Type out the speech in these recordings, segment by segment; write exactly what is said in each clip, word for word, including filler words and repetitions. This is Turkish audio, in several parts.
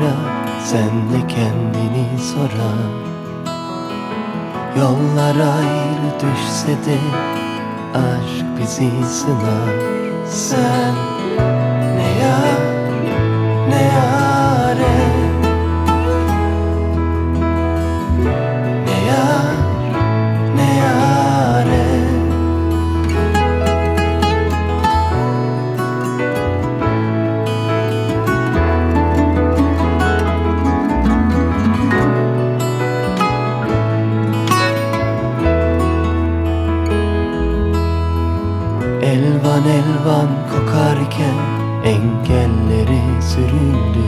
arar, sen de kendini sorar. Yollar ayrı düşse de aşk bizi sınar. Sen ne yar ne yâre, ne yar ne yâre. Elvan elvan kokarken engelleri süründü.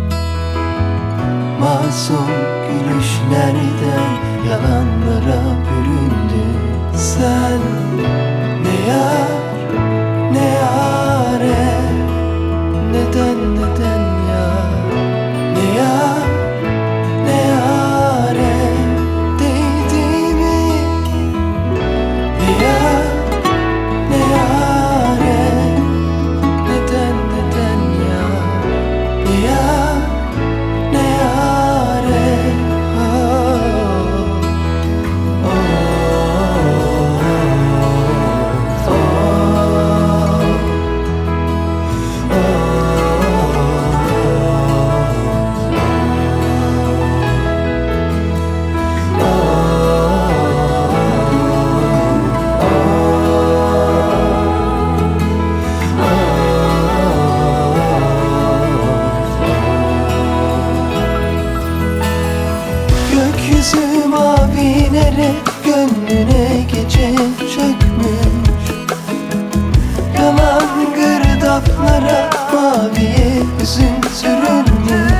Masum gülüşlerden yalanlara büründü. Sen ne yar ne yâre, neden neden ya, ne yar ne yâre. Değdi mi ne yar ne yâre, neden neden ya, ne yar ne yâre. Oh, oh, oh, gökyüzü mavilere, gönlüne gece çökmüş. Yalan gırdaplara, maviye hüzün sürülmüş.